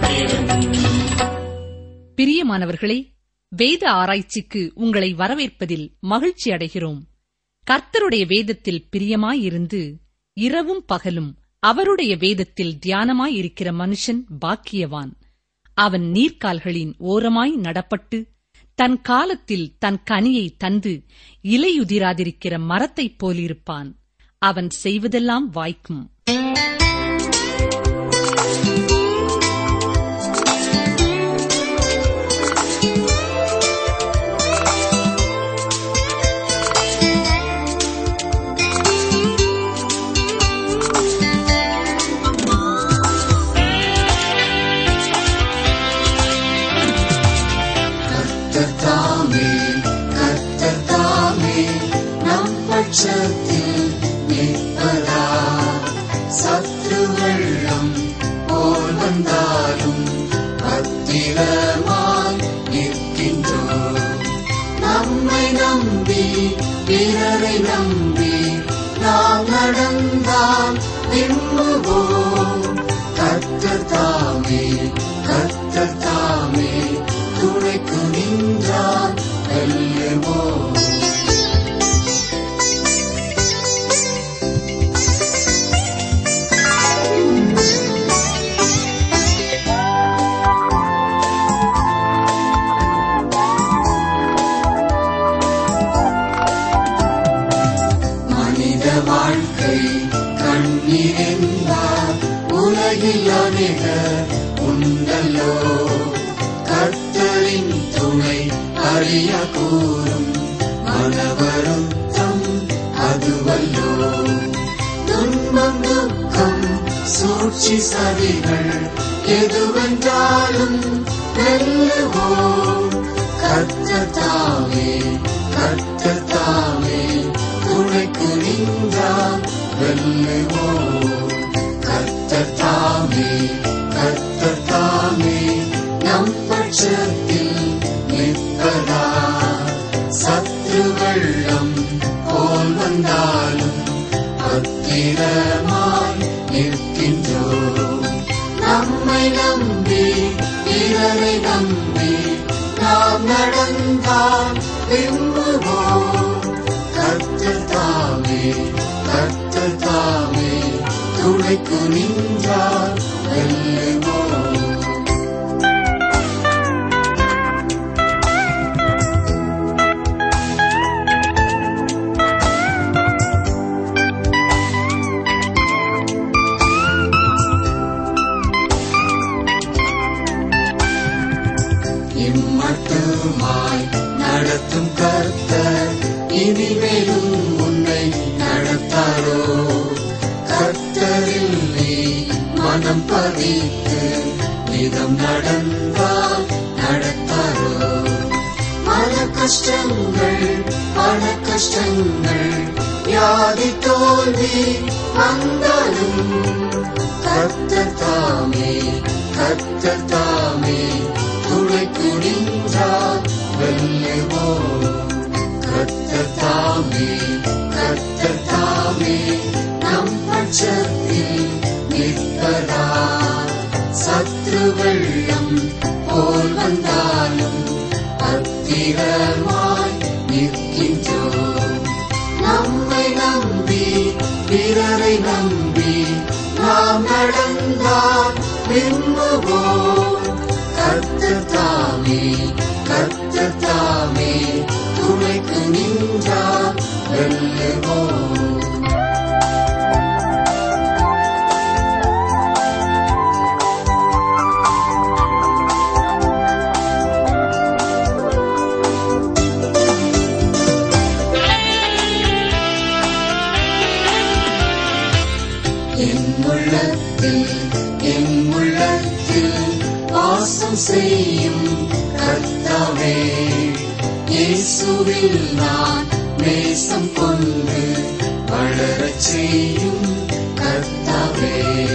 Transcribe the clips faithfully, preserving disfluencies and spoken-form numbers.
பிரியமானவர்களே, வேத ஆராய்ச்சிக்கு உங்களை வரவேற்பதில் மகிழ்ச்சி அடைகிறோம். கர்த்தருடைய வேதத்தில் பிரியமாயிருந்து இரவும் பகலும் அவருடைய வேதத்தில் தியானமாயிருக்கிற மனுஷன் பாக்கியவான். அவன் நீர்க்கால்களின் ஓரமாய் நடப்பட்டு தன் காலத்தில் தன் கனியை தந்து இலையுதிராதிருக்கிற மரத்தைப் போலிருப்பான். அவன் செய்வதெல்லாம் வாய்க்கும். சத்ருவெள்ளம் போல் வந்தாலும் பத்திரமாய் நிற்கின்றோம். நம்மை நம்பி பிறரை நம்பி நாம் நடந்தால் விரும்புவோம். கர்த்தர் தாமே கர்த்தர் தாமே துணைக்கு நின்றால் வெல்லுவோம். வாழ்க்கை கண்ணீர் என்பார் உலகில் அநேகர் உண்டல்லோ. கர்த்தரின் துணை அறிய கூறும் மனவருத்தம் அதுவல்லோ. துன்பம் துக்கம் சூழ்ச்சி சதிகள் எதுவென்றாலும் வெல்லுவோம். கர்த்தர் தாமே கர்த்தர் தாமே துணைக்கு நின்றால் வெல்லுவோம். கர்த்தர் தாமே கர்த்தர் தாமே நம் பட்சத்தில் நிற்பதா. சத்ரு வெள்ளம் போல் வந்தாலும் பத்திரமாய் நிற்கின்றோம். நம்மை நம்பி பிறரை நம்பி நாம் நடந்தால் விரும்புவோம். கர்த்தர் தாமே கர்த்தர் தாமே துணைக்கு நின்றால் வெல்லுவோம். இம்மட்டுமாய் நடத்தும் கர்த்தர் இனிமேலும் உன்னை நடத்தாரோ. கர்த்தரில் நீ மனம் பதித்து நிதம் நடந்தால் நடத்தாரோ. மன கஷ்டங்கள் பண கஷ்டங்கள் வியாதி தோல்வி வந்தாலும் கர்த்தர் தாமே கர்த்தர் தாமே துணைக்கு நின்றால் வெல்லுவோம். கர்த்தர் தாமே கர்த்தர் தாமே நம் பட்சத்தில் நிற்பதா. சத்ரு வெள்ளம் போல் வந்தாலும் பத்திரமாய் நிற்கின்றோம். நம்மை நம்பி பிறரை நம்பி நாம் நடந்தால் விரும்புவோம். கர்த்தர் தாமே கர்த்தர் தாமே துணைக்கு நின்றால் வெல்லுவோம். என் உள்ளத்தில் என் உள்ளத்தில் வாசம் செய்யும் கர்த்தாவே, இயேசுவில் நான் நேசம் கொண்டு வளரச் செய்யும் கர்த்தாவே.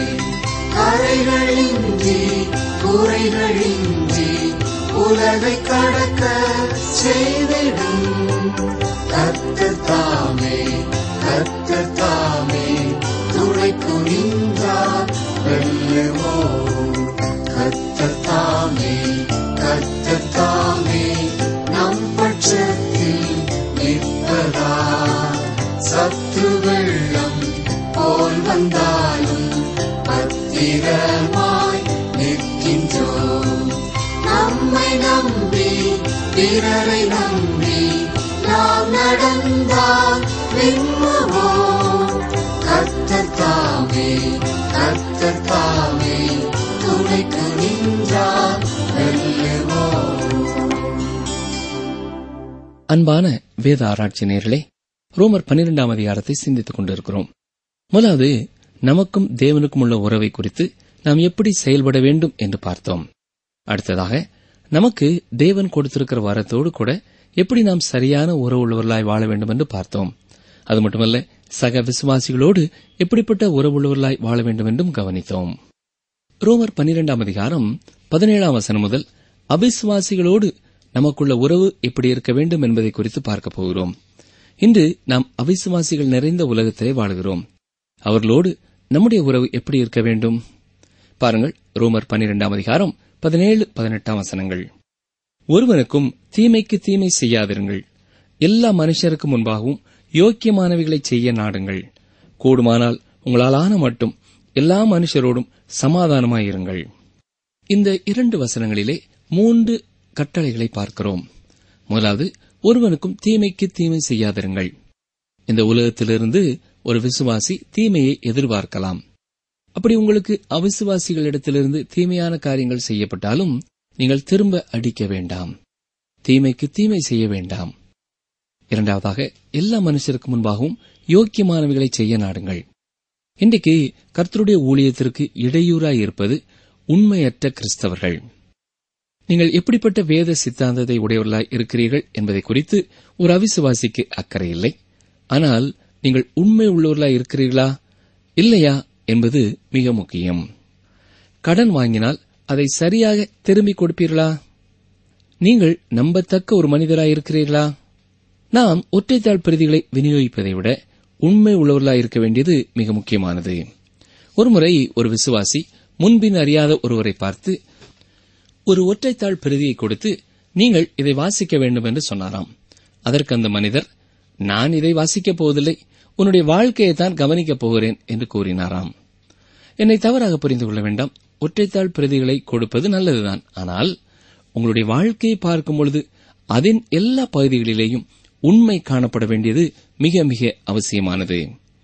கரைகளின்றி குறைகளின்றி உலகை கடக்க செய்திடும் கர்த்தர் தாமே கர்த்தர் தாமே துணைக்கு நின்றால் வெல்லுவோம். கர்த்தர் கர்த்தத்தாமே கர்த்தத்தாமே நம் பட்சத்தில் நிற்பதா. சத்து வெள்ளம் போல் வந்தாலும் பத்திரமாய் நிற்கின்றோம். நம்மை நம்பி பிறரை நம்பி நாம் நடந்தால் வெல்லுவோம். கர்த்தத்தாமே கர்த்தத்தாமே துணைக்கு நின்றால் வெல்லுவோம். அன்பான வேத ஆராய்ச்சி நேயர்களே, ரோமர் பன்னிரெண்டாம் அதிகாரத்தை சிந்தித்துக் கொண்டிருக்கிறோம். முதலாவது, நமக்கும் தேவனுக்கும் உள்ள உறவை குறித்து நாம் எப்படி செயல்பட வேண்டும் என்று பார்த்தோம். அடுத்ததாக, நமக்கு தேவன் கொடுத்திருக்கிற வரத்தோடு கூட எப்படி நாம் சரியான உறவு உள்ளவர்களாய் வாழ வேண்டும் என்று பார்த்தோம். அது மட்டுமல்ல, சக விசுவாசிகளோடு எப்படிப்பட்ட உறவுள்ளவர்களாய் வாழ வேண்டும் என்றும் கவனித்தோம். ரோமர் பன்னிரெண்டாம் அதிகாரம் பதினேழாம் வசனம் முதல் அவிசுவாசிகளோடு நமக்குள்ள உறவு எப்படி இருக்க வேண்டும் என்பதை குறித்து பார்க்க போகிறோம். இன்று நாம் அவிசுவாசிகள் நிறைந்த உலகத்திலே வாழுகிறோம். அவர்களோடு நம்முடைய உறவு எப்படி இருக்க வேண்டும்? பாருங்கள், ரோமர் பன்னிரெண்டாம் அதிகாரம் பதினேழு பதினெட்டாம் வசனங்கள். ஒருவனுக்கும் தீமைக்கு தீமை செய்யாதிருங்கள். எல்லா மனுஷருக்கு முன்பாகவும் யோக்கியமானவைகளை செய்ய நாடுங்கள். கூடுமானால் உங்களாலான மட்டும் எல்லா மனுஷரோடும் சமாதானமாயிருங்கள். இந்த இரண்டு வசனங்களிலே மூன்று கட்டளைகளை பார்க்கிறோம். முதலாவது, ஒருவனுக்கும் தீமைக்கு தீமை செய்யாதிருங்கள். இந்த உலகத்திலிருந்து ஒரு விசுவாசி தீமையை எதிர்பார்க்கலாம். அப்படி உங்களுக்கு அவிசுவாசிகளிடத்திலிருந்து தீமையான காரியங்கள் செய்யப்பட்டாலும் நீங்கள் திரும்ப அடிக்க வேண்டாம். தீமைக்கு தீமை செய்ய வேண்டாம். இரண்டாவதாக, எல்லா மனுஷருக்கு முன்பாகவும் யோக்கியமானவைகளை செய்ய நாடுங்கள். இன்றைக்கு கர்த்தருடைய ஊழியத்திற்கு இடையூறாய் இருப்பது உண்மையற்ற கிறிஸ்தவர்கள். நீங்கள் எப்படிப்பட்ட வேத சித்தாந்தத்தை உடையவர்களாய் இருக்கிறீர்கள் என்பதை குறித்து ஒரு அவிசுவாசிக்கு அக்கறை இல்லை. ஆனால் நீங்கள் உண்மை உள்ளவர்களாய் இருக்கிறீர்களா இல்லையா என்பது மிக முக்கியம். கடன் வாங்கினால் அதை சரியாக திரும்பிக் கொடுப்பீர்களா? நீங்கள் நம்பத்தக்க ஒரு மனிதராய் இருக்கிறீர்களா? நாம் ஒற்றைத்தாள் பிரதிகளை விநியோகிப்பதை விட உண்மை உள்ளவர்களாய் இருக்க வேண்டியது மிக முக்கியமானது. ஒருமுறை ஒரு விசுவாசி முன்பின் அறியாத ஒருவரை பார்த்து ஒரு ஒற்றைத்தாள் பிரதியை கொடுத்து, நீங்கள் இதை வாசிக்க வேண்டும் என்று சொன்னாராம். அதற்கு அந்த மனிதர், நான் இதை வாசிக்கப் போவதில்லை, உன்னுடைய வாழ்க்கையை தான் கவனிக்கப் போகிறேன் என்று கூறினாராம். என்னை தவறாக புரிந்து கொள்ள வேண்டாம். ஒற்றைத்தாள் பிரதிகளை கொடுப்பது நல்லதுதான். ஆனால் உங்களுடைய வாழ்க்கையை பார்க்கும் பொழுது அதன் எல்லா பகுதிகளிலேயும் உண்மை காணப்பட வேண்டியது மிக மிக அவசியமானது.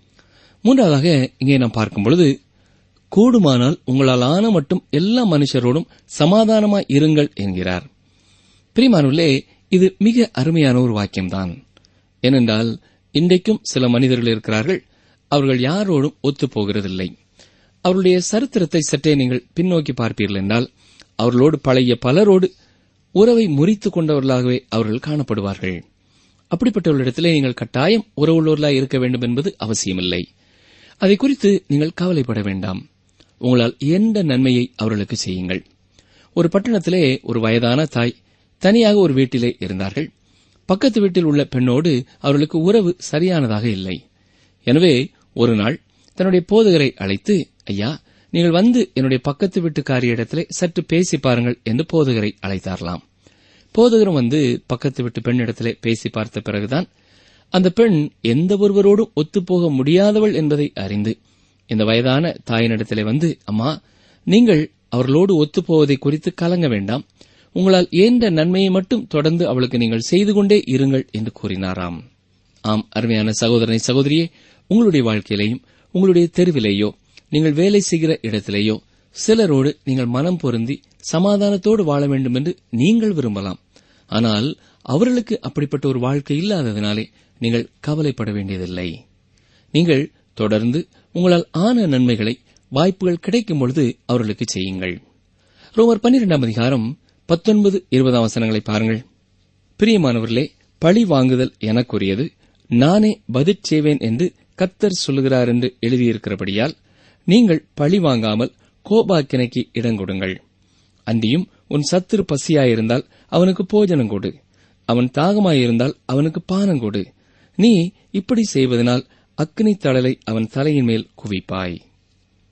மூன்றாவதாக இங்கே நாம் பார்க்கும் பொழுது, கூடுமானால் உங்களால் ஆன மட்டும் எல்லா மனுஷரோடும் சமாதானமாய் இருங்கள் என்கிறார். பிரியமானவர்களே, இது மிக அருமையான ஒரு வாக்கியம்தான். ஏனென்றால் இன்றைக்கும் சில மனிதர்கள் இருக்கிறார்கள், அவர்கள் யாரோடும் ஒத்துப்போகிறதில்லை. அவருடைய சரித்திரத்தை சற்றே நீங்கள் பின்னோக்கி பார்ப்பீர்கள் என்றால், அவர்களோடு பழைய பலரோடு உறவை முறித்துக் கொண்டவர்களாகவே அவர்கள் காணப்படுவார்கள். அப்படிப்பட்டவர்களிடத்திலே நீங்கள் கட்டாயம் உறவுள்ளவர்களாய் இருக்க வேண்டும் என்பது அவசியமில்லை. அதை குறித்து நீங்கள் கவலைப்பட வேண்டாம். உங்களால் எந்த நன்மையை அவர்களுக்கு செய்யுங்கள். ஒரு பட்டணத்திலே ஒரு வயதான தாய் தனியாக ஒரு வீட்டிலே இருந்தார்கள். பக்கத்து வீட்டில் உள்ள பெண்ணோடு அவர்களுக்கு உறவு சரியானதாக இல்லை. எனவே ஒரு நாள் தன்னுடைய போதகரை அழைத்து, ஐயா, நீங்கள் வந்து என்னுடைய பக்கத்து வீட்டுக்காரியிடத்திலே சற்று பேசி பாருங்கள் என்று போதகரை அழைத்தாரலாம். போதகரும் வந்து பக்கத்து வீட்டு பெண்ணிடத்திலே பேசி பார்த்த பிறகுதான் அந்த பெண் எந்த ஒருவரோடும் ஒத்துப்போக முடியாதவள் என்பதை அறிந்து இந்த வயதான தாயினிடத்திலே வந்து, அம்மா, நீங்கள் அவர்களோடு ஒத்துப்போவதை குறித்து கலங்க வேண்டாம், உங்களால் ஏந்த நன்மையை மட்டும் தொடர்ந்து அவளுக்கு நீங்கள் செய்து கொண்டே இருங்கள் என்று கூறினாராம். ஆம், அருமையான சகோதரனை சகோதரியே, உங்களுடைய வாழ்க்கையிலேயும் உங்களுடைய தெருவிலேயோ நீங்கள் வேலை செய்கிற இடத்திலேயோ சிலரோடு நீங்கள் மனம் பொருந்தி சமாதானத்தோடு வாழ வேண்டும் என்று நீங்கள் விரும்பலாம். ஆனால் அவர்களுக்கு அப்படிப்பட்ட ஒரு வாழ்க்கை இல்லாததினாலே நீங்கள் கவலைப்பட வேண்டியதில்லை. நீங்கள் தொடர்ந்து உங்களால் ஆன நன்மைகளை வாய்ப்புகள் கிடைக்கும் பொழுது அவர்களுக்கு செய்யுங்கள். ரோமர் பன்னிரெண்டாம் அதிகாரம் பத்தொன்பது இருபதாம் வசனங்களை பாருங்கள். பிரியமானவர்களே, பழி வாங்குதல் எனக்குரியது, நானே பதில் செய்வேன் என்று கர்த்தர் சொல்லுகிறார் என்று எழுதியிருக்கிறபடியால் நீங்கள் பழி வாங்காமல் கோபாக்கினைக்கு இடங்கொடுங்கள். அன்றியும் உன் சத்துரு பசியாயிருந்தால் அவனுக்கு போஜனம் கொடு, அவன் தாகமாயிருந்தால் அவனுக்கு பானம் கொடு. நீ இப்படி செய்வதனால் அக்கினி தழலை அவன் தலையின் மேல் குவிப்பாய்.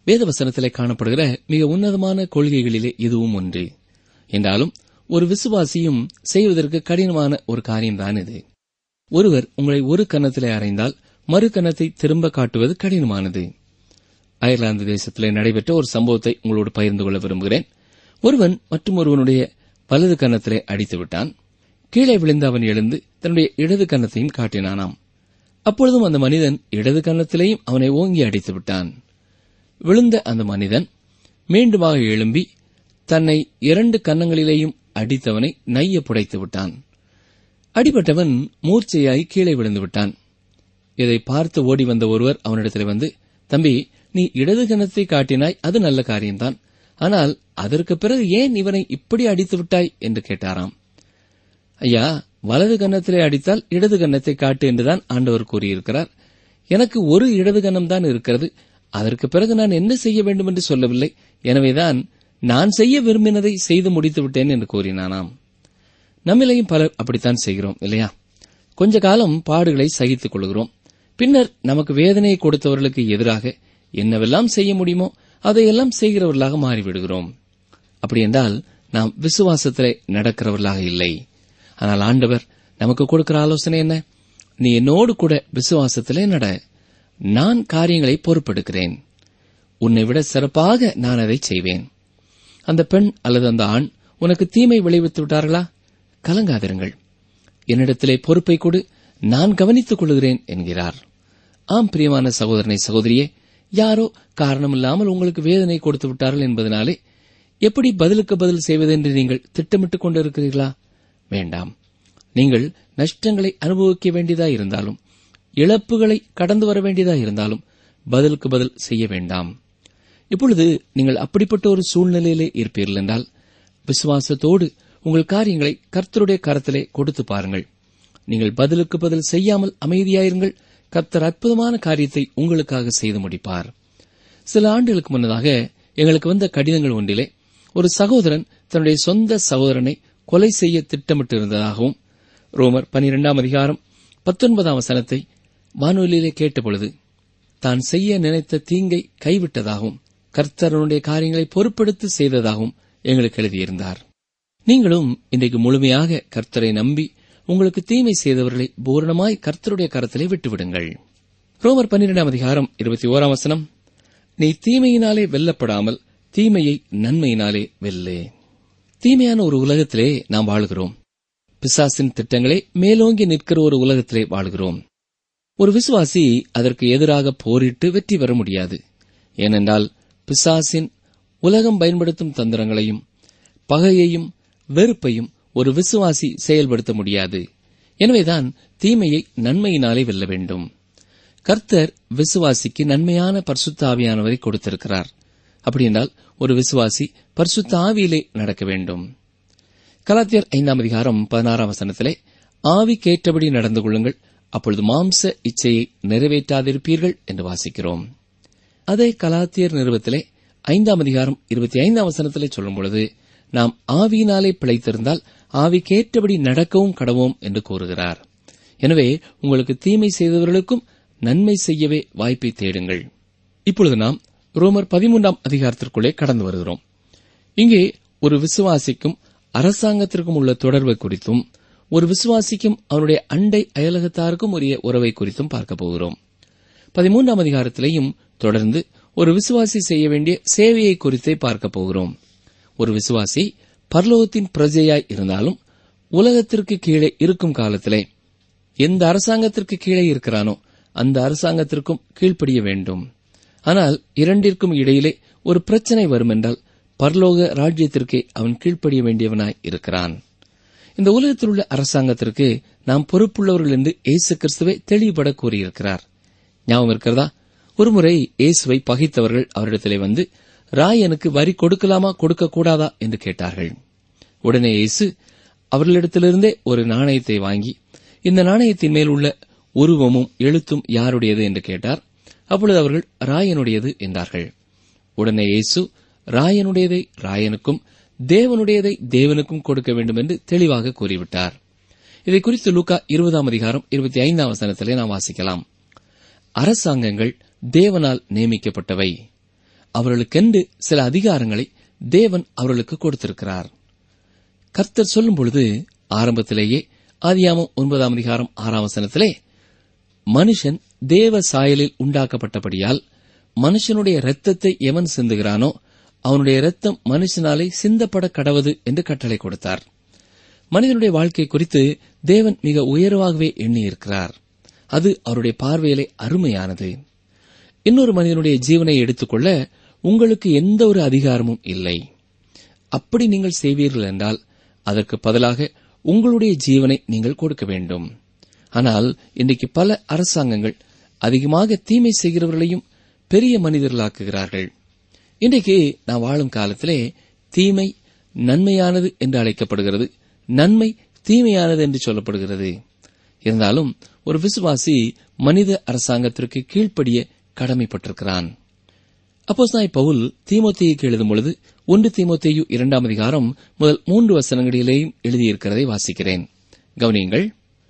வேதவசனத்திலே காணப்படுகிற மிக உன்னதமான கொள்கைகளிலே இதுவும் ஒன்று. என்றாலும் ஒரு விசுவாசியும் செய்வதற்கு கடினமான ஒரு காரியம்தான் இது. ஒருவர் உங்களை ஒரு கன்னத்திலே அறைந்தால் மறு கன்னத்தை திரும்ப காட்டுவது கடினமானது. அயர்லாந்து தேசத்திலே நடைபெற்ற ஒரு சம்பவத்தை உங்களோடு பகிர்ந்து கொள்ள விரும்புகிறேன். ஒருவன் மற்றும் ஒருவனுடைய வலது கன்னத்திலே அடித்து விட்டான். கீழே விழுந்த அவன் எழுந்து தன்னுடைய இடது கன்னத்தையும் காட்டினானாம். அப்பொழுதும் அந்த மனிதன் இடது கன்னத்திலேயும் அவனை ஓங்கி அடித்து விட்டான். விழுந்த அந்த மனிதன் மீண்டுமாக எழும்பி தன்னை இரண்டு கன்னங்களிலேயும் அடித்தவனை நைய புடைத்து விட்டான். அடிபட்டவன் மூர்ச்சையாய் கீழே விழுந்து விட்டான். இதை பார்த்து ஓடி வந்த ஒருவர் அவனிடத்தில் வந்து, தம்பி, நீ இடது கன்னத்தை காட்டினாய், அது நல்ல காரியம்தான். ஆனால் அதற்கு பிறகு ஏன் இவனை இப்படி அடித்து விட்டாய் என்று கேட்டாராம். ஐயா, வலது கன்னத்திலே அடித்தால் இடது கன்னத்தை காட்டு என்றுதான் ஆண்டவர் கூறியிருக்கிறார். எனக்கு ஒரு இடது கன்னம்தான் இருக்கிறது. அதற்கு பிறகு நான் என்ன செய்ய வேண்டும் என்று சொல்லவில்லை. எனவேதான் நான் செய்ய விரும்பினதை செய்து முடித்து விட்டேன் என்று கூறினானாம். நம்மிலையும் பலர் அப்படித்தான் செய்கிறோம் இல்லையா? கொஞ்ச காலம் பாடுகளை சகித்துக் கொள்கிறோம். பின்னர் நமக்கு வேதனையை கொடுத்தவர்களுக்கு எதிராக என்னவெல்லாம் செய்ய முடியுமோ அதையெல்லாம் செய்கிறவர்களாக மாறிவிடுகிறோம். அப்படியென்றால் நாம் விசுவாசத்திலே நடக்கிறவர்களாக இல்லை. ஆனால் ஆண்டவர் நமக்கு கொடுக்கிற ஆலோசனை என்ன? நீ என்னோடு கூட விசுவாசத்திலே நட. நான் காரியங்களை பொறுப்பெடுக்கிறேன். உன்னை விட சிறப்பாக நான் அதை செய்வேன். அந்த பெண் அல்லது அந்த ஆண் உனக்கு தீமை விளைவித்து விட்டார்களா? கலங்காதிருங்கள். என்னிடத்திலே பொறுப்பை கொடு, நான் கவனித்துக் கொள்கிறேன் என்கிறார். ஆம் பிரியமான சகோதரனை சகோதரியே, யாரோ காரணமில்லாமல் உங்களுக்கு வேதனை கொடுத்து விட்டார்கள் என்பதனாலே எப்படி பதிலுக்கு பதில் செய்வதென்று நீங்கள் திட்டமிட்டுக் கொண்டிருக்கிறீர்களா? வேண்டாம். நீங்கள் நஷ்டங்களை அனுபவிக்க வேண்டியதாயிருந்தாலும் இழப்புகளை கடந்து வர வேண்டியதாயிருந்தாலும் பதிலுக்கு பதில் செய்ய வேண்டாம். இப்பொழுது நீங்கள் அப்படிப்பட்ட ஒரு சூழ்நிலையிலே இருப்பீர்கள் என்றால் விசுவாசத்தோடு உங்கள் காரியங்களை கர்த்தருடைய கரத்திலே கொடுத்து பாருங்கள். நீங்கள் பதிலுக்கு பதில் செய்யாமல் அமைதியாயிருங்கள். கர்த்தர் அற்புதமான காரியத்தை உங்களுக்காக செய்து முடிப்பார். சில ஆண்டுகளுக்கு முன்னதாக எங்களுக்கு வந்த கடிதங்கள் ஒன்றிலே ஒரு சகோதரன் தன்னுடைய சொந்த சகோதரனை கொலை செய்ய திட்டமிட்டிருந்ததாகவும் ரோமர் பனிரெண்டாம் அதிகாரம் பத்தொன்பதாம் வசனத்தை வானொலியிலே கேட்டபொழுது தான் செய்ய நினைத்த தீங்கை கைவிட்டதாகவும் கர்த்தருடைய காரியங்களை பொறுப்பெடுத்து செய்ததாகவும் எங்களுக்கு எழுதியிருந்தார். நீங்களும் இன்றைக்கு முழுமையாக கர்த்தரை நம்பி உங்களுக்கு தீமை செய்தவர்களை பூரணமாய் கர்த்தருடைய கரத்திலே விட்டுவிடுங்கள். ரோமர் பன்னிரெண்டாம் அதிகாரம் இருபத்தி ஓராம் வசனம், நீ தீமையினாலே வெல்லப்படாமல் தீமையை நன்மையினாலே வெல்லே. தீமையான ஒரு உலகத்திலே நாம் வாழுகிறோம். பிசாசின் திட்டங்களே மேலோங்கி நிற்கிற ஒரு உலகத்திலே வாழுகிறோம். ஒரு விசுவாசி அதற்கு எதிராக போரிட்டு வெற்றி பெற முடியாது. ஏனென்றால் பிசாசின் உலகம் பயன்படுத்தும் தந்திரங்களையும் பகையையும் வெறுப்பையும் ஒரு விசுவாசி செயல்படுத்த முடியாது. எனவேதான் தீமையை நன்மையினாலே வெல்ல வேண்டும். கர்த்தர் விசுவாசிக்கு நன்மையான பரிசுத்த ஆவியானவரை கொடுத்திருக்கிறார். அப்படியென்றால் ஒரு விசுவாசி பரிசுத்த ஆவியிலே நடக்க வேண்டும். கலாத்தியர் ஐந்தாம் அதிகாரம் பதினாறாம் வசனத்திலே ஆவிக்கேற்றபடி நடந்து கொள்ளுங்கள், அப்பொழுது மாம்ச இச்சையை நிறைவேற்றாதிருப்பீர்கள் என்று வாசிக்கிறோம். அதே கலாத்தியர் நிறுவத்திலே ஐந்தாம் அதிகாரம் இருபத்தி ஐந்தாம் வசனத்திலே சொல்லும் பொழுது நாம் ஆவியினாலே பிழைத்திருந்தால் ஆவிக்கேற்றபடி நடக்கவும் கடவோம் என்று கூறுகிறார். எனவே உங்களுக்கு தீமை செய்தவர்களுக்கும் நன்மை செய்யவே வாய்ப்பை தேடுங்கள். இப்பொழுது நாம் ரோமர் பதிமூன்றாம் அதிகாரத்திற்குள்ளே கடந்து வருகிறோம். இங்கே ஒரு விசுவாசிக்கும் அரசாங்கத்திற்கும் உள்ள தொடர்பை குறித்தும் ஒரு விசுவாசிக்கும் அவருடைய அண்டை அயலகத்தாருக்கும் உரிய உறவை குறித்தும் பார்க்க போகிறோம். பதிமூன்றாம் அதிகாரத்திலேயும் தொடர்ந்து ஒரு விசுவாசி செய்ய வேண்டிய சேவையை குறித்தே பார்க்க போகிறோம். ஒரு விசுவாசி பரலோகத்தின் பிரஜையாய் இருந்தாலும் உலகத்திற்கு கீழே இருக்கும் காலத்திலே எந்த அரசாங்கத்திற்கு கீழே இருக்கிறானோ அந்த அரசாங்கத்திற்கும் கீழ்ப்படிய வேண்டும். ஆனால் இரண்டிற்கும் இடையிலே ஒரு பிரச்சனை வரும் என்றால் பரலோக ராஜ்யத்திற்கே அவன் கீழ்ப்படிய வேண்டியவனாய் இருக்கிறான். இந்த உலகத்தில் உள்ள அரசாங்கத்திற்கு நாம் பொறுப்புள்ளவர்கள் என்று இயேசு கிறிஸ்துவை தெளிவுபட கூறியிருக்கிறார். ஞாபகம் இருக்கிறதா? ஒருமுறை இயேசுவை பகைத்தவர்கள் அவரிடத்திலே வந்து ராயனுக்கு வரி கொடுக்கலாமா கொடுக்கக்கூடாதா என்று கேட்டார்கள். உடனே இயேசு அவர்களிடத்திலிருந்தே ஒரு நாணயத்தை வாங்கி இந்த நாணயத்தின் மேல் உள்ள உருவமும் எழுத்தும் யாருடையது என்று கேட்டார். அப்பொழுது அவர்கள் ராயனுடையது என்றார்கள். உடனே இயேசு ராயனுடையதை ராயனுக்கும் தேவனுடையதை தேவனுக்கும் கொடுக்க வேண்டும் என்று தெளிவாக கூறிவிட்டார். இதை குறித்து லூக்கா இருபதாம் அதிகாரம் இருபத்தி ஐந்தாம் வசனத்திலே நாம் வாசிக்கலாம். அரசாங்கங்கள் தேவனால் நியமிக்கப்பட்டவை. அவர்களுக்கென்று சில அதிகாரங்களை தேவன் அவர்களுக்கு கொடுத்திருக்கிறார். கர்த்தர் சொல்லும் பொழுது ஆரம்பத்திலேயே ஆதியாகமம் ஒன்பதாம் அதிகாரம் ஆறாம் வசனத்திலே, மனுஷன் தேவ சாயலில் உண்டாக்கப்பட்டபடியால் மனுஷனுடைய இரத்தத்தை எவன் சிந்துகிறானோ அவனுடைய இரத்தம் மனுஷனாலே சிந்தப்பட கடவது என்று கட்டளை கொடுத்தார். மனிதனுடைய வாழ்க்கை குறித்து தேவன் மிக உயர்வாகவே எண்ணியிருக்கிறார். அது அவருடைய பார்வையிலே அருமையானது. இன்னொரு மனிதனுடைய ஜீவனை எடுத்துக்கொள்ள உங்களுக்கு எந்த ஒரு அதிகாரமும் இல்லை. அப்படி நீங்கள் செய்வீர்கள் என்றால் அதற்கு பதிலாக உங்களுடைய ஜீவனை நீங்கள் கொடுக்க வேண்டும். ஆனால் இன்றைக்கு பல அரசாங்கங்கள் அதிகமாக தீமை செய்கிறவர்களையும் பெரிய மனிதர்களாக்குகிறார்கள். இன்றைக்கு நாம் வாழும் காலத்திலே தீமை நன்மையானது என்று அழைக்கப்படுகிறது, நன்மை தீமையானது என்று சொல்லப்படுகிறது. இருந்தாலும் ஒரு விசுவாசி மனித அரசாங்கத்திற்கு கீழ்ப்படிய கடமைப்பட்டிருக்கிறான். அப்போஸ்தலனாகிய பவுல் தீமோத்தேயுக்கு எழுதும் பொழுது ஒன்று தீமோத்தேயு இரண்டாம் அதிகாரம் முதல் மூன்று வசனங்களிலேயும் எழுதியிருக்கிறதை வாசிக்கிறேன். கவனியுங்கள்.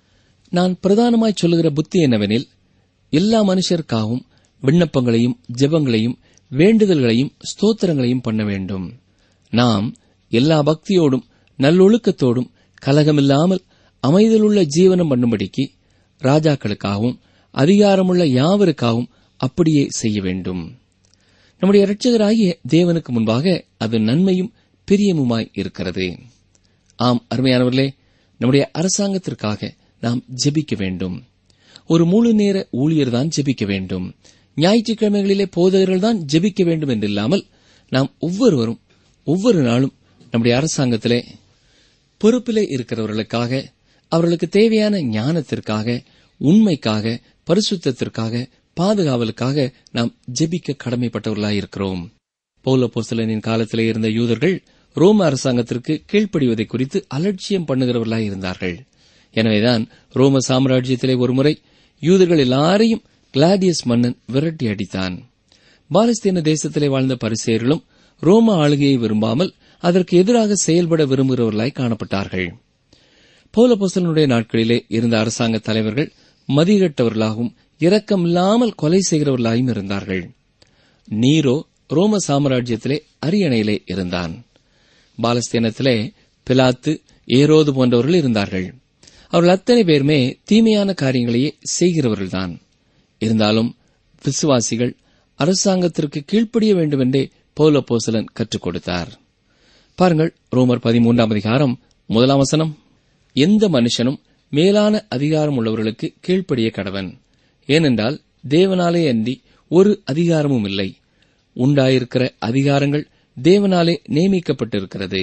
நான் பிரதானமாய் சொல்லுகிற புத்தி என்னவெனில், எல்லா மனுஷருக்காகவும் விண்ணப்பங்களையும் ஜெபங்களையும் வேண்டுதல்களையும் ஸ்தோத்திரங்களையும் பண்ண வேண்டும். நாம் எல்லா பக்தியோடும் நல்லொழுக்கத்தோடும் கலகமில்லாமல் அமைதலுள்ள ஜீவனம் பண்ணும்படிக்கு ராஜாக்களுக்காகவும் அதிகாரமுள்ள யாவருக்காகவும் அப்படியே செய்ய வேண்டும். நம்முடைய இரட்சகராகிய தேவனுக்கு முன்பாக அது நன்மையும் பிரியமுமாய் இருக்கிறது. ஆம் அருமையானவர்களே, நம்முடைய அரசாங்கத்திற்காக நாம் ஜெபிக்க வேண்டும். ஒரு முழு நேர ஊழியர் தான் ஜெபிக்க வேண்டும். ஞாயிற்றுக்கிழமைகளிலே போதகர்கள் தான் ஜெபிக்க வேண்டும் என்றில்லாமல் நாம் ஒவ்வொருவரும் ஒவ்வொரு நாளும் நம்முடைய அரசாங்கத்திலே பொறுப்பிலே இருக்கிறவர்களுக்காக, அவர்களுக்கு தேவையான ஞானத்திற்காக, உண்மைக்காக, பரிசுத்தத்திற்காக, பாதுகாவலுக்காக நாம் ஜெபிக்க கடமைப்பட்டவர்களாயிருக்கிறோம். பவுல் அப்போஸ்தலனின் காலத்திலே இருந்த யூதர்கள் ரோம அரசாங்கத்திற்கு கீழ்ப்படிவதை குறித்து அலட்சியம் பண்ணுகிறவர்களாயிருந்தார்கள். எனவேதான் ரோம சாம்ராஜ்யத்திலே ஒருமுறை யூதர்கள் எல்லாரையும் கிளாடியஸ் மன்னன் விரட்டி அடித்தான். பாலஸ்தீன தேசத்திலே வாழ்ந்த பரிசேயர்களும் ரோம ஆளுகையை விரும்பாமல் அதற்கு எதிராக செயல்பட விரும்புகிறவர்களாய் காணப்பட்டார்கள். பவுல் அப்போஸ்தலனுடைய நாட்களிலே இருந்த அரசாங்க தலைவர்கள் மதிகட்டவர்களாகவும் இரக்கமில்லாமல் கொலை செய்கிறவர்களாயும் இருந்தார்கள். நீரோ ரோம சாம்ராஜ்யத்திலே அரியணையிலே இருந்தான். பாலஸ்தீனத்திலே பிலாத்து, ஏரோது போன்றவர்கள் இருந்தார்கள். அவர்கள் அத்தனை பேருமே தீமையான காரியங்களையே செய்கிறவர்கள்தான். இருந்தாலும் விசுவாசிகள் அரசாங்கத்திற்கு கீழ்ப்படிய வேண்டும் என்றே பவுல் அப்போஸ்தலன் கற்றுக் கொடுத்தார். பாருங்கள், ரோமர் பதிமூன்றாம் அதிகாரம் முதலாம் வசனம். எந்த மனுஷனும் மேலான அதிகாரம் உள்ளவர்களுக்கு கீழ்ப்படிய கடவன். ஏனென்றால் தேவனாலே அன்றி ஒரு அதிகாரமும் இல்லை. உண்டாயிருக்கிற அதிகாரங்கள் தேவனாலே நியமிக்கப்பட்டிருக்கிறது.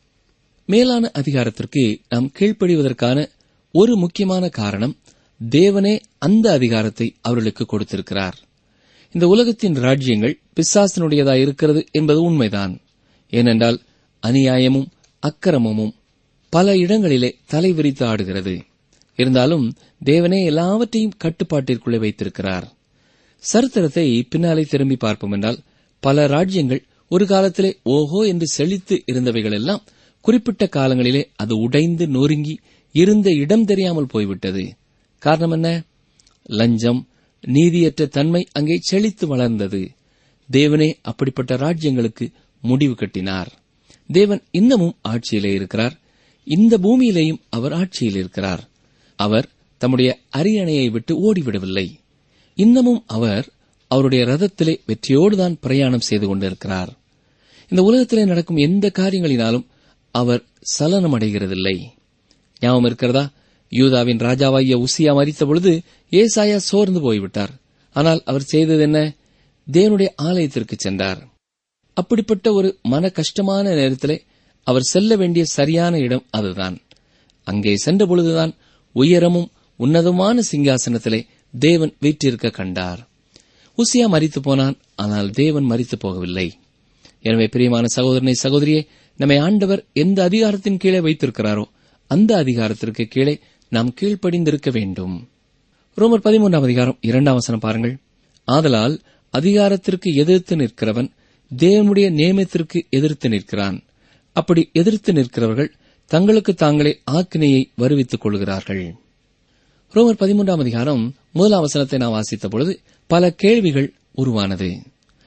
மேலான அதிகாரத்திற்கு நாம் கீழ்ப்படிவதற்கான ஒரு முக்கியமான காரணம், தேவனே அந்த அதிகாரத்தை அவர்களுக்கு கொடுத்திருக்கிறார். இந்த உலகத்தின் ராஜ்யங்கள் பிசாசினுடையதாய் இருக்கிறது என்பது உண்மைதான். ஏனென்றால் அநியாயமும் அக்கிரமமும் பல இடங்களிலே தலைவிரித்து ஆடுகிறது. இருந்தாலும் தேவனே எல்லாவற்றையும் கட்டுப்பாட்டிற்குள்ளே வைத்திருக்கிறார். சரித்திரத்தை பின்னாலே திரும்பி பார்ப்போம் என்றால், பல ராஜ்யங்கள் ஒரு காலத்திலே ஓஹோ என்று செழித்து இருந்தவைகளெல்லாம் குறிப்பிட்ட காலங்களிலே அது உடைந்து நொறுங்கி இருந்த இடம் தெரியாமல் போய்விட்டது. காரணம் என்ன? லஞ்சம், நீதியற்ற தன்மை அங்கே செழித்து வளர்ந்தது. தேவனே அப்படிப்பட்ட ராஜ்யங்களுக்கு முடிவு கட்டினார். தேவன் இன்னமும் ஆட்சியிலே இருக்கிறார். இந்த பூமியிலேயும் அவர் ஆட்சியில் இருக்கிறார். அவர் தம்முடைய அரியணையை விட்டு ஓடிவிடவில்லை. இன்னமும் அவர் அவருடைய ரதத்திலே வெற்றியோடுதான் பிரயாணம் செய்து கொண்டிருக்கிறார். இந்த உலகத்திலே நடக்கும் எந்த காரியங்களினாலும் அவர் சலனமடைகிறதில்லை. ஞாபகம் இருக்கிறதா? யூதாவின் ராஜாவாகிய உசியா மரித்த பொழுது ஏசாயா சோர்ந்து போய்விட்டார். ஆனால் அவர் செய்தது என்ன? தேவனுடைய ஆலயத்திற்கு சென்றார். அப்படிப்பட்ட ஒரு மன கஷ்டமான நேரத்திலே அவர் செல்ல வேண்டிய சரியான இடம் அதுதான். அங்கே சென்ற பொழுதுதான் உயரமும் உன்னதமான சிங்காசனத்திலே தேவன் வீற்றிருக்க கண்டார். உசியா மரித்து போனான், ஆனால் தேவன் மரித்து போகவில்லை. எனவே பிரியமான சகோதரனை சகோதரியே, நம்மை ஆண்டவர் எந்த அதிகாரத்தின் கீழே வைத்திருக்கிறாரோ அந்த அதிகாரத்திற்கு கீழே நாம் கீழ்ப்படிந்திருக்க வேண்டும். ரோமர் பதிமூன்றாம் அதிகாரம் இரண்டாம் வசனம் பாருங்கள். ஆதலால் அதிகாரத்திற்கு எதிர்த்து நிற்கிறவன் தேவனுடைய நியமத்திற்கு எதிர்த்து நிற்கிறான். அப்படி எதிர்த்து நிற்கிறவர்கள் தங்களுக்கு தாங்களே ஆக்கினையை வருவித்துக் கொள்கிறார்கள். ரோமர் பதிமூன்றாம் அதிகாரம் முதலாம் வசனத்தை நாம் வாசித்த பொழுது பல கேள்விகள் உருவானது.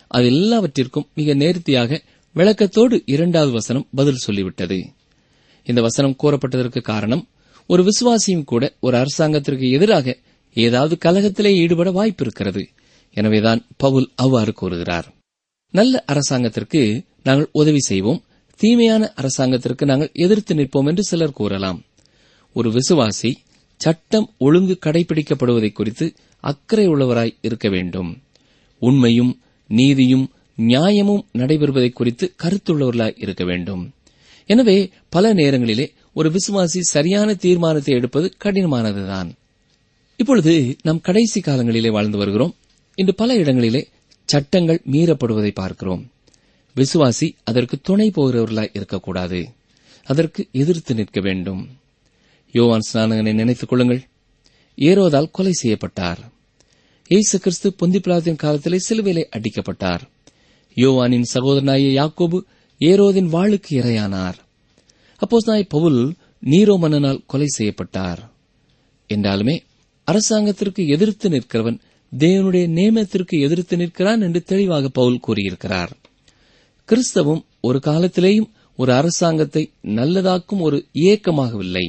அது எல்லாவற்றிற்கும் மிக நேர்த்தியாக விளக்கத்தோடு இரண்டாவது வசனம் பதில் சொல்லிவிட்டது. இந்த வசனம் கூறப்பட்டதற்கு காரணம், ஒரு விசுவாசியும் கூட ஒரு அரசாங்கத்திற்கு எதிராக ஏதாவது கலகத்திலே ஈடுபட வாய்ப்பு இருக்கிறது. எனவேதான் பவுல் அவ்வாறு கூறுகிறார். நல்ல அரசாங்கத்திற்கு நாங்கள் உதவி செய்வோம், தீமையான அரசாங்கத்திற்கு நாங்கள் எதிர்த்து நிற்போம் என்று சிலர் கூறலாம். ஒரு விசுவாசி சட்டம் ஒழுங்கு கடைபிடிக்கப்படுவதை குறித்து அக்கறை உள்ளவராய் இருக்க வேண்டும். உண்மையும் நீதியும் நியாயமும் நடைபெறுவதை குறித்து கருத்துள்ளவர்களாய் இருக்க வேண்டும். எனவே பல நேரங்களிலே ஒரு விசுவாசி சரியான தீர்மானத்தை எடுப்பது கடினமானதுதான். இப்பொழுது நாம் கடைசி காலங்களிலே வாழ்ந்து வருகிறோம். இன்று பல இடங்களிலே சட்டங்கள் மீறப்படுவதை பார்க்கிறோம். விசுவாசி அதற்கு துணை போகிறவர்களாய் இருக்கக்கூடாது, அதற்கு எதிர்த்து நிற்க வேண்டும். யோவான் ஸ்நானகனை நினைத்துக் கொள்ளுங்கள். ஏரோதால் கொலை செய்யப்பட்டார். இயேசு கிறிஸ்து பொந்தி பிலாத்தின் காலத்திலே சிலுவையிலே அடிக்கப்பட்டார். யோவானின் சகோதரனாகிய யாக்கோபு ஏரோதின் வாளுக்கு இரையானார். அப்போஸ்தலனாகிய பவுல் நீரோ மன்னனால் கொலை செய்யப்பட்டார். என்றாலுமே அரசாங்கத்திற்கு எதிர்த்து நிற்கிறவன் தேவனுடைய நியமத்திற்கு எதிர்த்து நிற்கிறான் என்று தெளிவாக பவுல் கூறியிருக்கிறார். கிறிஸ்தவம் ஒரு காலத்திலேயும் ஒரு அரசாங்கத்தை நல்லதாக்கும் ஒரு இயக்கமாகவில்லை.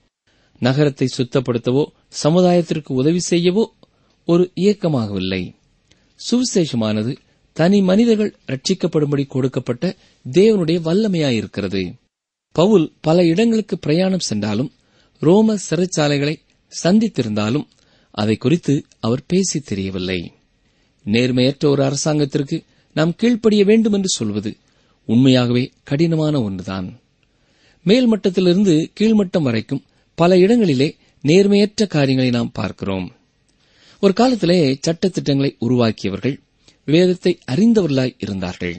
நகரத்தை சுத்தப்படுத்தவோ சமுதாயத்திற்கு உதவி செய்யவோ ஒரு இயக்கமாகவில்லை. சுவிசேஷமானது தனி மனிதர்கள் ரட்சிக்கப்படும்படி கொடுக்கப்பட்ட தேவனுடைய வல்லமையாயிருக்கிறது. பவுல் பல இடங்களுக்கு பிரயாணம் சென்றாலும் ரோம சிறைச்சாலைகளை சந்தித்திருந்தாலும் அதை குறித்து அவர் பேசித் தெரியவில்லை. நேர்மையற்ற ஒரு அரசாங்கத்திற்கு நாம் கீழ்ப்படிய வேண்டும் என்று சொல்வது உண்மையாகவே கடினமான ஒன்றுதான். மேல்மட்டத்திலிருந்து கீழ்மட்டம் வரைக்கும் பல இடங்களிலே நேர்மையற்ற காரியங்களை நாம் பார்க்கிறோம். ஒரு காலத்திலே சட்டத்திட்டங்களை உருவாக்கியவர்கள் வேதத்தை அறிந்தவர்களாய் இருந்தார்கள்.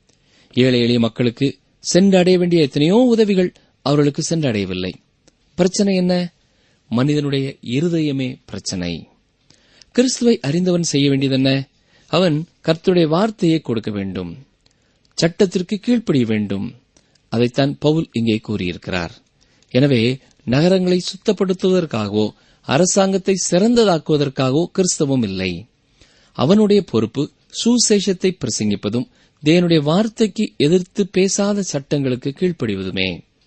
ஏழை எளிய மக்களுக்கு சென்றடைய வேண்டிய எத்தனையோ உதவிகள் அவர்களுக்கு சென்றடையவில்லை. பிரச்சனை என்ன? மனிதனுடைய இருதயமே பிரச்சனை. கிறிஸ்துவை அறிந்தவன் செய்ய வேண்டியதென்ன? அவன் கர்த்தருடைய வார்த்தையை கொடுக்க வேண்டும், சட்டத்திற்கு கீழ்ப்படிய வேண்டும். அதைத்தான் பவுல் இங்கே கூறியிருக்கிறார். எனவே நகரங்களை சுத்தப்படுத்துவதற்காகவோ அரசாங்கத்தை சிறந்ததாக்குவதற்காகவோ கிறிஸ்தவம் இல்லை. அவனுடைய பொறுப்பு சுசேஷத்தை பிரசங்கிப்பதும் தேவனுடைய வார்த்தைக்கு எதிர்த்து பேசாத சட்டங்களுக்கு கீழ்ப்படிவதுமே.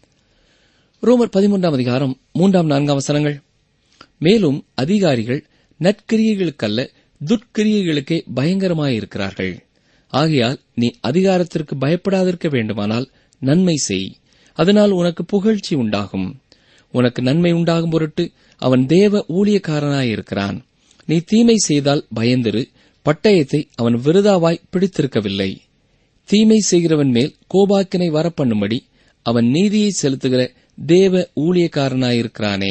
ரோமர் பதிமூன்றாம் அதிகாரம் மூன்றாம் நான்காம் வசனங்கள். மேலும் அதிகாரிகள் நற்கிரியைகளுக்கல்ல துர்க்கிரியைகளுக்கே பயங்கரமாயிருக்கிறார்கள். ஆகையால் நீ அதிகாரத்திற்கு பயப்படாதிருக்க வேண்டுமானால் நன்மை செய், அதனால் உனக்கு புகழ்ச்சி உண்டாகும். உனக்கு நன்மை உண்டாகும் பொருட்டு அவன் தேவ ஊழியக்காரனாயிருக்கிறான். நீ தீமை செய்தால் பயந்திரு, பட்டயத்தை அவன் விருதாவாய் பிடித்திருக்கவில்லை. தீமை செய்கிறவன் மேல் கோபாக்கினை வரப்பண்ணும்படி அவன் நீதியை செலுத்துகிற தேவ ஊழியக்காரனாயிருக்கிறானே.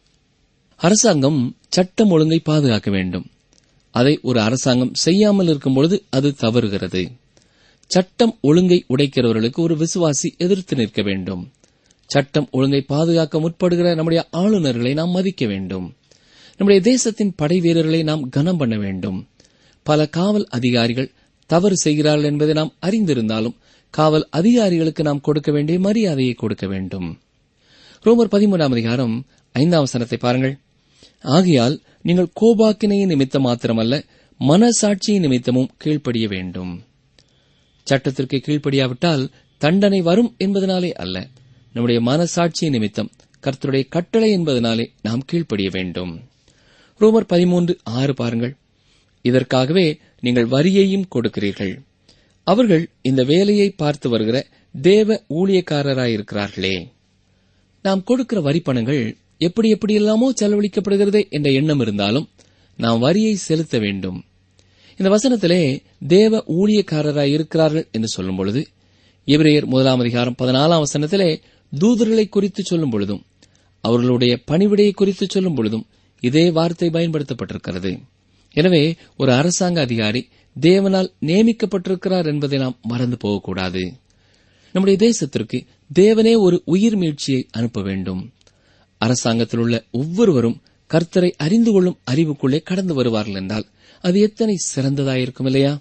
அரசாங்கம் சட்டம் ஒழுங்கை பாதுகாக்க வேண்டும். அதை ஒரு அரசாங்கம் செய்யாமல் இருக்கும்பொழுது அது தவறுகிறது. சட்டம் ஒழுங்கை உடைக்கிறவர்களுக்கு ஒரு விசுவாசி எதிர்த்து நிற்க வேண்டும். சட்டம் ஒழுங்கை பாதுகாக்க முற்படுகிற நம்முடைய ஆளுநர்களை நாம் மதிக்க வேண்டும். நம்முடைய தேசத்தின் படை வீரர்களை நாம் கனம் பண்ண வேண்டும். பல காவல் அதிகாரிகள் தவறு செய்கிறார்கள் என்பதை நாம் அறிந்திருந்தாலும் காவல் அதிகாரிகளுக்கு நாம் கொடுக்க வேண்டிய மரியாதையை கொடுக்க வேண்டும். ரோமர் பதிமூன்றாம் அதிகாரம் ஐந்தாம் வசனத்தை பாருங்கள். ஆகையால் நீங்கள் கோபாக்கினையின் நிமித்தம் மாத்திரமல்ல, மனசாட்சியின் நிமித்தமும் கீழ்ப்படிய வேண்டும். சட்டத்திற்கு கீழ்ப்படியாவிட்டால் தண்டனை வரும் என்பதனாலே அல்ல, நம்முடைய மனசாட்சியின் நிமித்தம் கர்த்தருடைய கட்டளை என்பதனாலே நாம் கீழ்ப்படிய வேண்டும். ரோமர் பதிமூன்று ஆறு பாருங்கள். இதற்காகவே நீங்கள் வரியையும் கொடுக்கிறீர்கள். அவர்கள் இந்த வேலையை பார்த்து வருகிற தேவ ஊழியக்காரராயிருக்கிறார்களே. நாம் கொடுக்கிற வரிப்பணங்கள் எப்படி எப்படியெல்லாமோ செலவழிக்கப்படுகிறதே என்ற எண்ணம் இருந்தாலும் நாம் வரியை செலுத்த வேண்டும். இந்த வசனத்திலே தேவ ஊழியக்காரராய் இருக்கிறார்கள் என்று சொல்லும் பொழுது, எபிரேயர் முதலாம் அதிகாரம் பதினாலாம் வசனத்திலே தூதர்களை குறித்து சொல்லும் பொழுதும் அவர்களுடைய பணிவிடையை குறித்து சொல்லும் பொழுதும் இதே வார்த்தை பயன்படுத்தப்பட்டிருக்கிறது. எனவே ஒரு அரசாங்க அதிகாரி தேவனால் நியமிக்கப்பட்டிருக்கிறார் என்பதை நாம் மறந்து போகக்கூடாது. நம்முடைய தேசத்திற்கு தேவனே ஒரு உயிர் மீட்சியை அனுப்ப வேண்டும். அரசாங்கத்தில் உள்ள ஒவ்வொருவரும் கர்த்தரை அறிந்து கொள்ளும் அறிவுக்குள்ளே கடந்து வருவார்கள் என்றால் அது எத்தனை சிறந்ததாயிருக்கும் இல்லையா?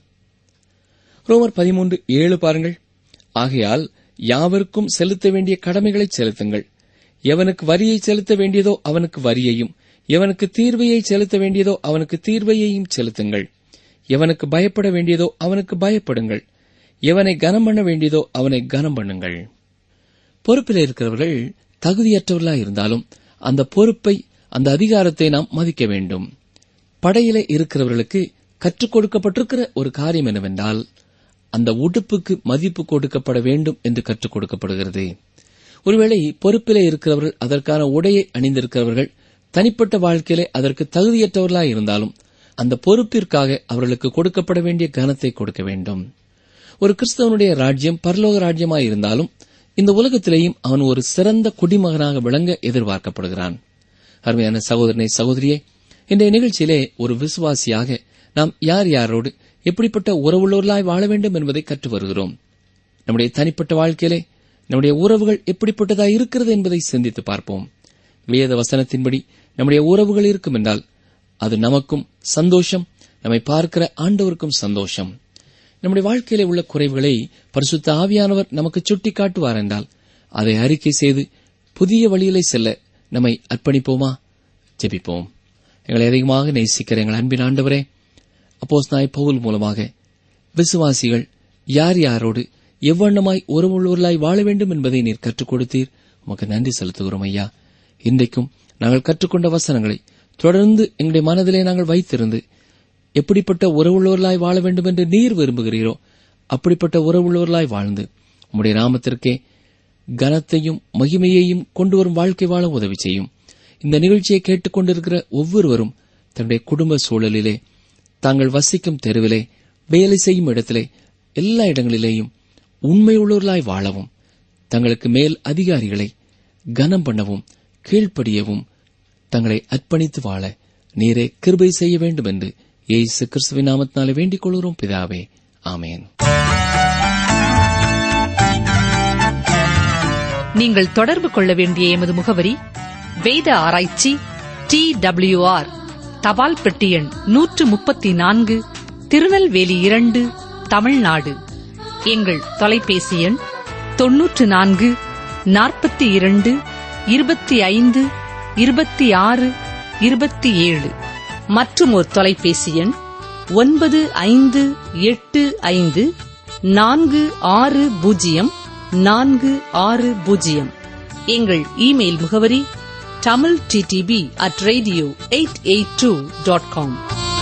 ரோமர் பதிமூன்று ஏழு பாருங்கள். ஆகையால் யாவருக்கும் செலுத்த வேண்டிய கடமைகளை செலுத்துங்கள். எவனுக்கு வரியை செலுத்த வேண்டியதோ அவனுக்கு வரியையும், எவனுக்கு தீர்வையை செலுத்த வேண்டியதோ அவனுக்கு தீர்வையையும் செலுத்துங்கள். எவனுக்கு பயப்பட வேண்டியதோ அவனுக்கு பயப்படுங்கள், எவனை கனம் பண்ண வேண்டியதோ அவனை கனம் பண்ணுங்கள். பொறுப்பில் இருக்கிறவர்கள் தகுதியற்றவர்களாக இருந்தாலும் அந்த பொறுப்பை, அந்த அதிகாரத்தை நாம் மதிக்க வேண்டும். படையிலே இருக்கிறவர்களுக்கு கற்றுக் கொடுக்கப்பட்டிருக்கிற ஒரு காரியம் என்னவென்றால், அந்த உடுப்புக்கு மதிப்பு கொடுக்கப்பட வேண்டும் என்று கற்றுக் கொடுக்கப்படுகிறது. ஒருவேளை பொறுப்பிலே இருக்கிறவர்கள் அதற்கான உடையை அணிந்திருக்கிறவர்கள் தனிப்பட்ட வாழ்க்கையிலே அதற்கு தகுதியற்றவர்களாக இருந்தாலும் அந்த பொறுப்பிற்காக அவர்களுக்கு கொடுக்கப்பட வேண்டிய கனத்தை கொடுக்க வேண்டும். ஒரு கிறிஸ்தவனுடைய ராஜ்யம் பரலோக ராஜ்யமாய் இருந்தாலும் இந்த உலகத்திலேயும் அவன் ஒரு சிறந்த குடிமகனாக விளங்க எதிர்பார்க்கப்படுகிறான். அருமையான சகோதரனை, சகோதரியே, இன்றைய நிகழ்ச்சியிலே ஒரு விசுவாசியாக நாம் யார் யாரோடு எப்படிப்பட்ட உறவுள்ளவர்களாய் வாழ வேண்டும் என்பதை கற்று வருகிறோம். நம்முடைய தனிப்பட்ட வாழ்க்கையிலே நம்முடைய உறவுகள் எப்படிப்பட்டதாய் இருக்கிறது என்பதை சிந்தித்து பார்ப்போம். வேத வசனத்தின்படி நம்முடைய உறவுகள் இருக்கும் என்றால் அது நமக்கும் சந்தோஷம், நம்மை பார்க்கிற ஆண்டவருக்கும் சந்தோஷம். நம்முடைய வாழ்க்கையிலே உள்ள குறைவுகளை பரிசுத்த ஆவியானவர் நமக்கு சுட்டி காட்டுவார் என்றால் அதை அறிக்கை செய்து புதிய வழியிலே செல்ல நம்மை அர்ப்பணிப்போமா? ஜெபிப்போம். எங்களை அதிகமாக நேசிக்கிற எங்கள் அன்பின் ஆண்டவரே, அப்போஸ்தலனாகிய பவுல் மூலமாக விசுவாசிகள் யார் யாரோடு எவ்வண்ணமாய் உறவுள்ளவர்களாய் வாழ வேண்டும் என்பதை நீர் கற்றுக் கொடுத்தீர். உமக்கு நன்றி செலுத்துகிறோம் ஐயா. இன்றைக்கும் நாங்கள் கற்றுக்கொண்ட வசனங்களை தொடர்ந்து எங்களுடைய மனதிலே நாங்கள் வைத்திருந்து எப்படிப்பட்ட உறவுள்ளவர்களாய் வாழ வேண்டும் என்று நீர் விரும்புகிறீரோ அப்படிப்பட்ட உறவுள்ளவர்களாய் வாழ்ந்து உம்முடைய நாமத்திற்கே கனத்தையும் மகிமையையும் கொண்டு வரும் வாழ்க்கை வாழ உதவி செய்யும். இந்த நிகழ்ச்சியை கேட்டுக் கொண்டிருக்கிற ஒவ்வொருவரும் தன்னுடைய குடும்ப சூழலிலே, தாங்கள் வசிக்கும் தெருவிலே, வேலை செய்யும் இடத்திலே, எல்லா இடங்களிலேயும் உண்மையுள்ளவர்களாய் வாழவும், தங்களுக்கு மேல் அதிகாரிகளை கனம் பண்ணவும், கீழ்ப்படியவும், தங்களை அர்ப்பணித்து வாழ நீரே கிருபை செய்ய வேண்டும் என்று இயேசு கிறிஸ்துவின் நாமத்தினாலே வேண்டிக் கொள்கிறோம் பிதாவே. ஆமென். நீங்கள் தொடர்பு கொள்ள வேண்டிய எமது முகவரி: வேத ஆராய்ச்சி, டி டபிள்யூ ஆர், தபால் பெட்டி எண் நூற்று முப்பத்தி நான்கு, திருநெல்வேலி இரண்டு, தமிழ்நாடு. எங்கள் தொலைபேசி எண் தொன்னூற்று நான்கு நாற்பத்தி இரண்டு இருபத்தி ஐந்து இருபத்தி ஆறு இருபத்தி ஏழு. மற்றும் ஒரு தொலைபேசி எண் ஒன்பது ஐந்து எட்டு ஐந்து நான்கு ஆறு பூஜ்ஜியம் நான்கு ஆறு பூஜ்ஜியம். எங்கள் இமெயில் முகவரி Tamil D T P at radio eight eight two dot com.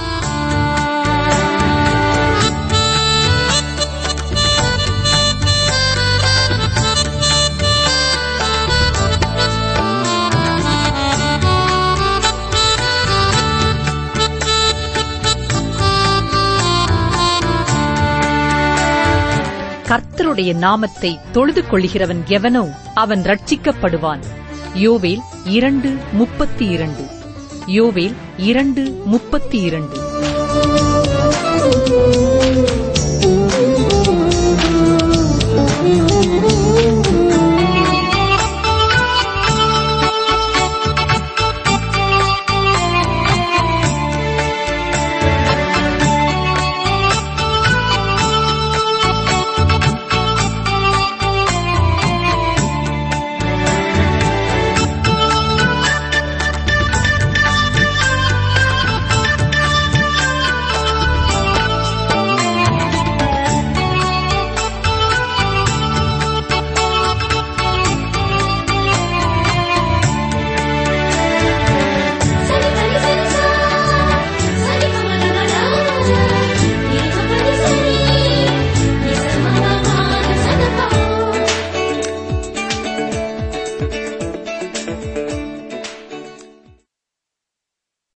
கர்த்தருடைய நாமத்தை தொழுது கொள்கிறவன் எவனோ அவன் ரட்சிக்கப்படுவான். யோவேல் இரண்டு முப்பத்தி இரண்டு. யோவேல் இரண்டு முப்பத்தி இரண்டு.